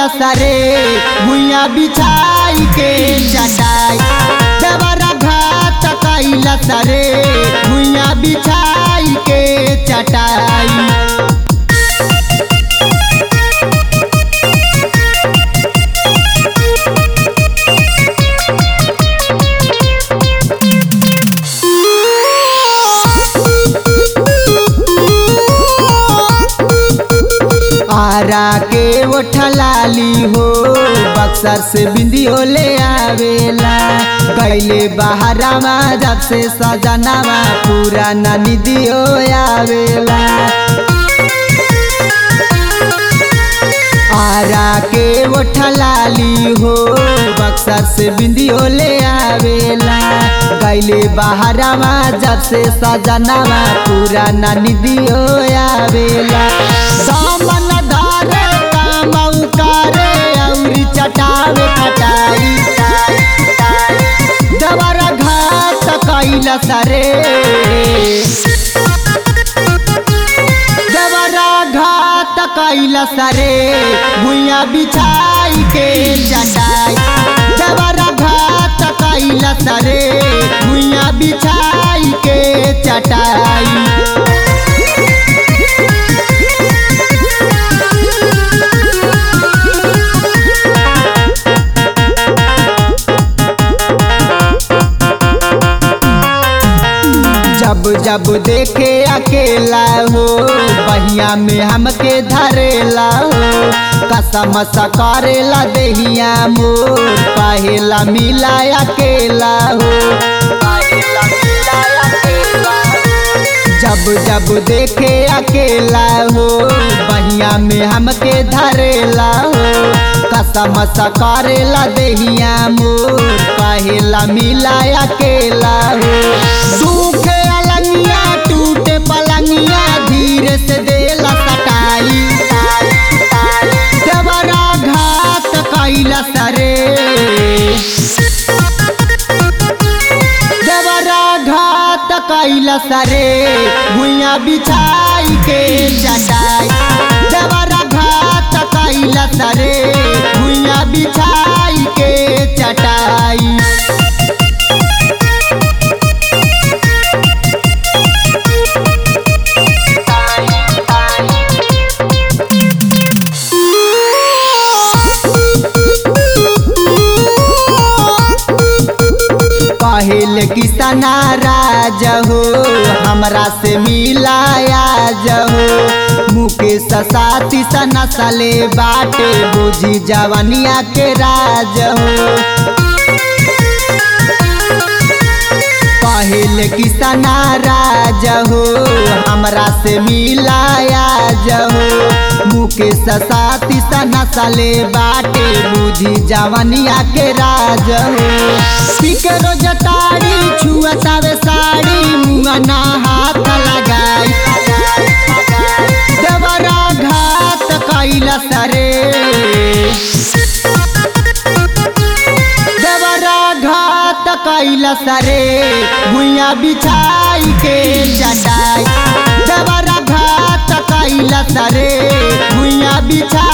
सरे भुइया बिछाई के चटाई देवरा घात कैला सरे भुइया बिछाई के चटाई। आरा के ओठलाली हो बक्सर से बिंदियो ले आवेला कैले बहरामा जब से सजनावा पूरा निदियो आवेला। आरा के ओठलाली हो बक्सर से बिंदियो ले आवेला कैले बहरामा जब से सजनावा पूरा निदियो आवेला। दामन धारे कामऊ करे औरी चटावे खटाई देवरा घात कैला सरे देवरा घात कैला सरे भुइया बिछाई के चटाई देवरा घात कैला सरे भुइया बिछाई के चटाई। जब जब देखे अकेला हो बहिया में हमके धरेला हो कसम सा करेला देहिया मोर कहेला मिला अकेला हो। जब जब देखे अकेला हो बहिया में हमके धरेला हो कसम सा करेला देहिया मोर कहेला मिला अकेला हो। सूखे अलंगिया टूटे पलंगिया धीरे से देला सटाई देवरा घात कैला सरे देवरा घात कैला सरे भुइया बिछाई के चटाई देवरा घात कैला सरे भुइया बिछाई के चटाई। पहले किसना राज हो हमरा से मिलाया जहो मुकेश साथी सना सले बाटे बुझी जवनिया के राज हो। पहले किसना राज हो हमरा से मिलाया जहो मुकेश साथी सना सले बाटे बुझी जवनिया के राज हो। पिकरो जताड़ी छुअतावे साड़ी मुंगना हाथ लगाई देवरा घात कैला सरे देवरा घात कैला सरे भुइया बिछाई के चटाई देवरा घात कैला सरे भुइया बिछाई